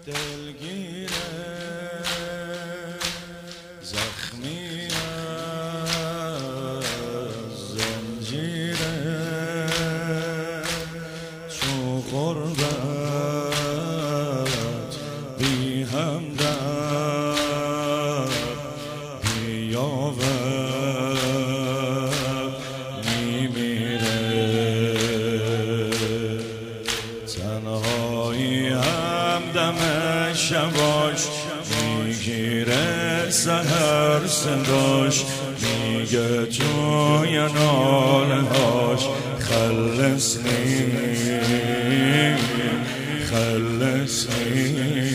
دلگیره زخمی از زنجیره تو غربت بی همدم بی یاور میمیره تنهایی همدم شباش میگیره سحر صداش میگه توی ناله هاش خلصنی خلصنی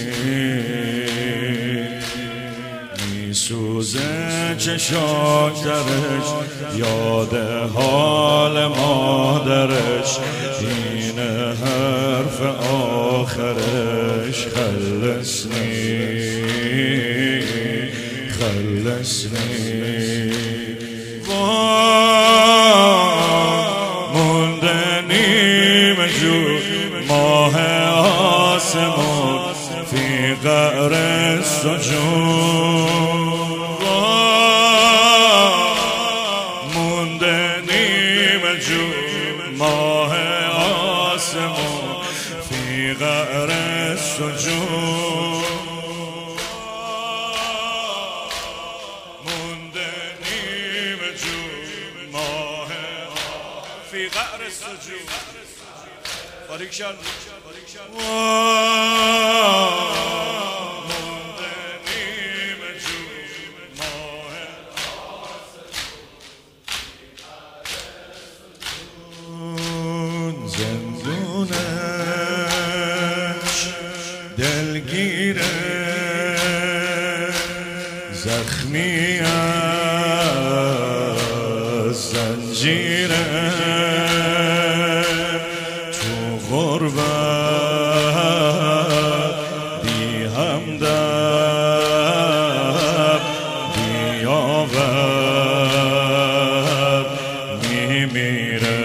میسوزه چشاترش یاد حال مادرش اینه حرف آخرش خلصنی خلصنی مونده نیم جور ماه آسمون فی قعر السجود مونده نیم جور ماه آسمون فی قعر السجود في قعر السجود باریک شد زندونش دلگیره زخمی از زنجیره غربت بی همدم بی یاور میمیره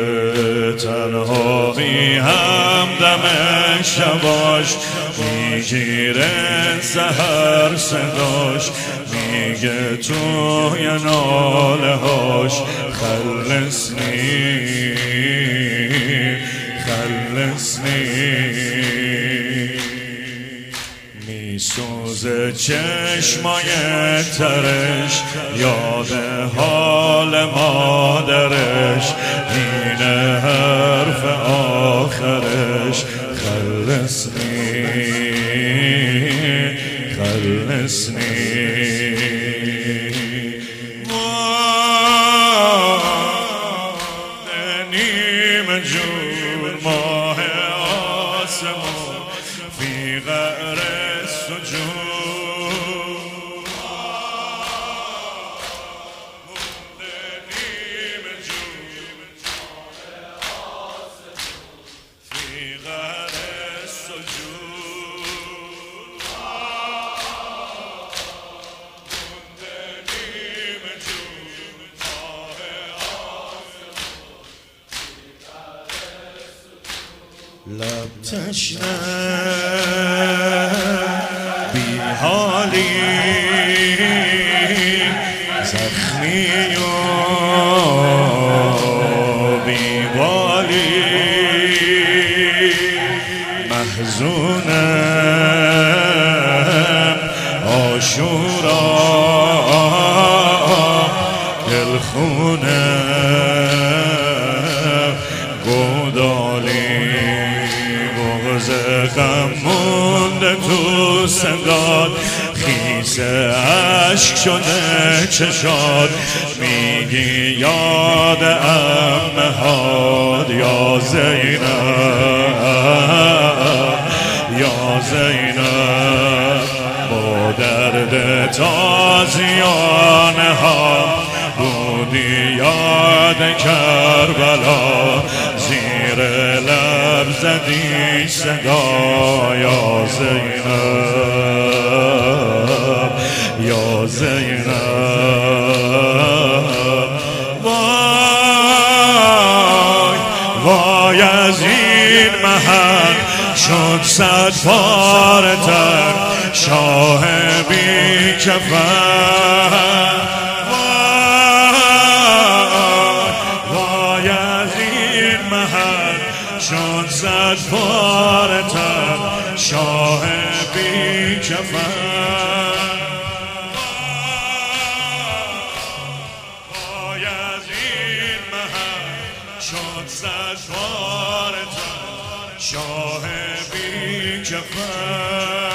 تنهایی همدم شباش میگیره سحر صداش میگه توی ناله هاش خلصنی خلصنی میسوزه چشمای ترش یاد حال مادرش اینه حرف آخرش خلصنی خلصنی نیم جور ماه آسمون فی قعر السجود نیم جور فی قعر السجود نیم جور لب تشنه بی حالی زخمی و بی بالی محزونم آشورا دلخونم گودالی بغض غم مونده تو صداد خیس عشق شده چشاد میگی یاد امهاد یا زینب یا زینب با درد تازیانه ها بودی یاد کربلا زیر لب زدی صدا یا زینب یا زینب وای وای از این محل شد 100 بارتر شاه بی کفن وای از این محل شد 100 بارتر شاه بی کفن وای از این محل شد 100 بارتر شاه بی کفن